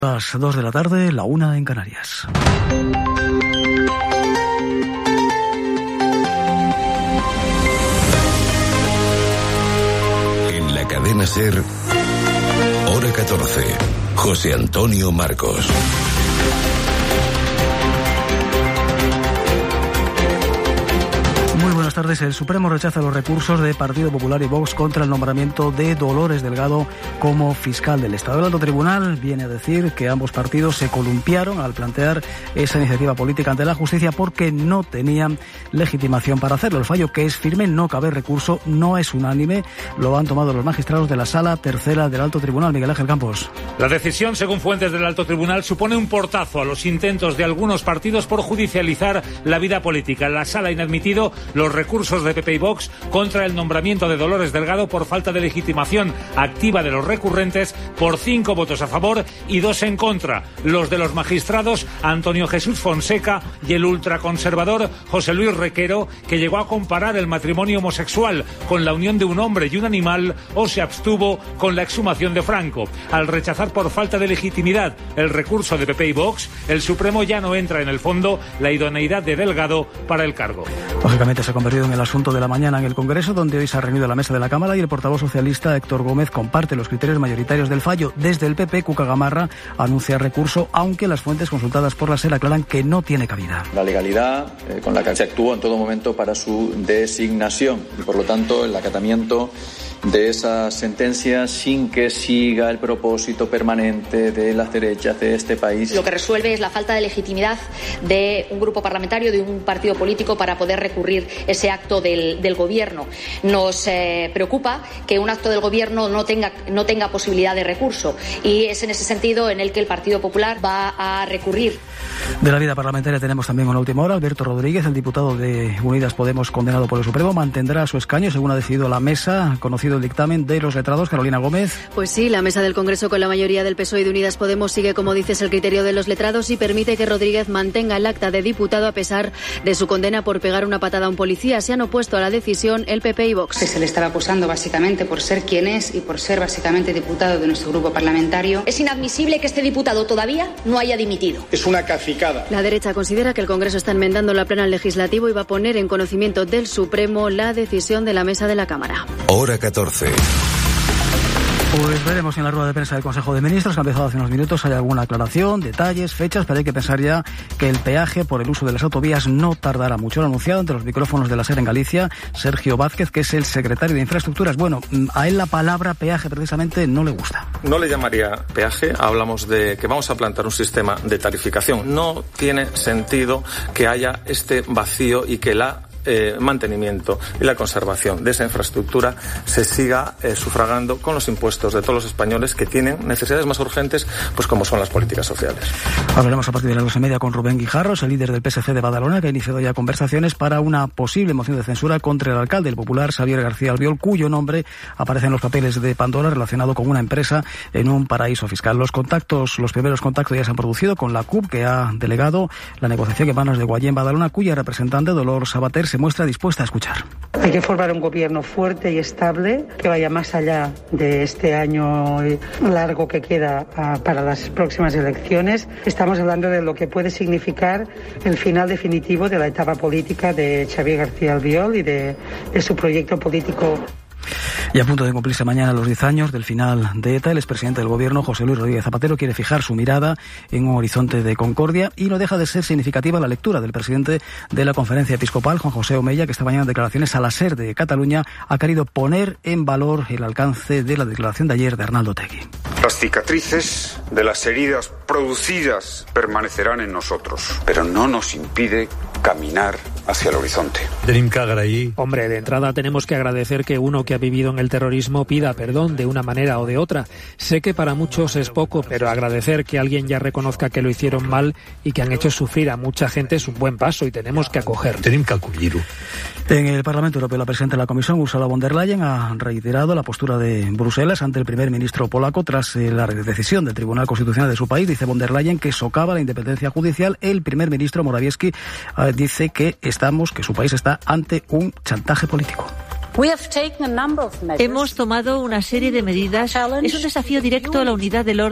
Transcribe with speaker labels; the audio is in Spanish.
Speaker 1: Las 2 de la tarde, la 1 en Canarias.
Speaker 2: En la cadena SER, hora 14, José Antonio Marcos.
Speaker 1: Buenas tardes. El Supremo rechaza los recursos de Partido Popular y Vox contra el nombramiento de Dolores Delgado como fiscal del Estado. El alto tribunal viene a decir que ambos partidos se columpiaron al plantear esa iniciativa política ante la justicia porque no tenían legitimación para hacerlo. El fallo, que es firme, no cabe recurso, no es unánime. Lo han tomado los magistrados de la Sala Tercera del Alto Tribunal. Miguel Ángel Campos.
Speaker 3: La decisión, según fuentes del Alto Tribunal, supone un portazo a los intentos de algunos partidos por judicializar la vida política. La Sala ha inadmitido los recursos de PP y Vox contra el nombramiento de Dolores Delgado por falta de legitimación activa de los recurrentes, por 5 votos a favor y 2 en contra. Los de los magistrados Antonio Jesús Fonseca y el ultraconservador José Luis Requero, que llegó a comparar el matrimonio homosexual con la unión de un hombre y un animal, o se abstuvo con la exhumación de Franco. Al rechazar por falta de legitimidad el recurso de PP y Vox, el Supremo ya no entra en el fondo la idoneidad de Delgado para el cargo.
Speaker 1: Lógicamente se ha convertido en el asunto de la mañana en el Congreso, donde hoy se ha reunido la mesa de la Cámara y el portavoz socialista Héctor Gómez comparte los criterios mayoritarios del fallo. Desde el PP, Cuca Gamarra anuncia recurso, aunque las fuentes consultadas por la SER aclaran que no tiene cabida.
Speaker 4: La legalidad con la que se actuó en todo momento para su designación y, por lo tanto, el acatamiento de esa sentencia sin que siga el propósito permanente de las derechas de este país.
Speaker 5: Lo que resuelve es la falta de legitimidad de un grupo parlamentario, de un partido político, para poder recurrir ese acto del gobierno. Nos preocupa que un acto del gobierno no tenga posibilidad de recurso, y es en ese sentido en el que el Partido Popular va a recurrir.
Speaker 1: De la vida parlamentaria tenemos también una última hora. Alberto Rodríguez, el diputado de Unidas Podemos condenado por el Supremo, mantendrá su escaño, según ha decidido la mesa. Conocido el dictamen de los letrados. Carolina Gómez.
Speaker 6: Pues sí, la mesa del Congreso, con la mayoría del PSOE y de Unidas Podemos, sigue, como dices, el criterio de los letrados y permite que Rodríguez mantenga el acta de diputado a pesar de su condena por pegar una patada a un policía. Se han opuesto a la decisión el PP y Vox.
Speaker 7: Se le estaba acusando básicamente por ser quien es y por ser básicamente diputado de nuestro grupo parlamentario.
Speaker 5: Es inadmisible que este diputado todavía no haya dimitido.
Speaker 8: Es una cacicada.
Speaker 6: La derecha considera que el Congreso está enmendando la plana al legislativo y va a poner en conocimiento del Supremo la decisión de la mesa de la Cámara.
Speaker 2: Hora 14.
Speaker 1: Pues veremos en la rueda de prensa del Consejo de Ministros, que ha empezado hace unos minutos, hay alguna aclaración, detalles, fechas, pero hay que pensar ya que el peaje por el uso de las autovías no tardará mucho. Lo ha anunciado ante los micrófonos de la SER en Galicia Sergio Vázquez, que es el secretario de Infraestructuras. Bueno, a él la palabra peaje precisamente no le gusta.
Speaker 9: No le llamaría peaje, hablamos de que vamos a plantear un sistema de tarificación. No tiene sentido que haya este vacío y que la mantenimiento y la conservación de esa infraestructura se siga sufragando con los impuestos de todos los españoles que tienen necesidades más urgentes, pues como son las políticas sociales.
Speaker 1: Hablaremos a partir de las 2:30 con Rubén Guijarros, el líder del PSC de Badalona, que ha iniciado ya conversaciones para una posible moción de censura contra el alcalde, el popular Xavier García Albiol, cuyo nombre aparece en los papeles de Pandora relacionado con una empresa en un paraíso fiscal. Los primeros contactos ya se han producido con la CUP, que ha delegado la negociación en manos de Guayén Badalona, cuya representante, Dolor Sabater, se muestra dispuesta a escuchar.
Speaker 10: Hay que formar un gobierno fuerte y estable que vaya más allá de este año largo que queda para las próximas elecciones. Estamos hablando de lo que puede significar el final definitivo de la etapa política de Xavier García Albiol y de su proyecto político.
Speaker 1: Y a punto de cumplirse mañana los 10 años del final de ETA, el expresidente del Gobierno, José Luis Rodríguez Zapatero, quiere fijar su mirada en un horizonte de concordia, y no deja de ser significativa la lectura del presidente de la Conferencia Episcopal, Juan José Omeya, que esta mañana en declaraciones a la SER de Cataluña ha querido poner en valor el alcance de la declaración de ayer de Arnaldo Otegi.
Speaker 8: Las cicatrices de las heridas producidas permanecerán en nosotros, pero no nos impide caminar hacia el horizonte.
Speaker 11: Hombre, de entrada tenemos que agradecer que uno que ha vivido en el terrorismo pida perdón de una manera o de otra. Sé que para muchos es poco, pero agradecer que alguien ya reconozca que lo hicieron mal y que han hecho sufrir a mucha gente es un buen paso y tenemos que acogerlo.
Speaker 1: En el Parlamento Europeo, la presidenta de la Comisión, Ursula von der Leyen, ha reiterado la postura de Bruselas ante el primer ministro polaco tras la decisión del Tribunal Constitucional de su país. Dice von der Leyen que socava la independencia judicial. El primer ministro Morawiecki dice que su país está ante un chantaje político.
Speaker 12: Hemos tomado una serie de medidas. Es un desafío directo a la unidad del orden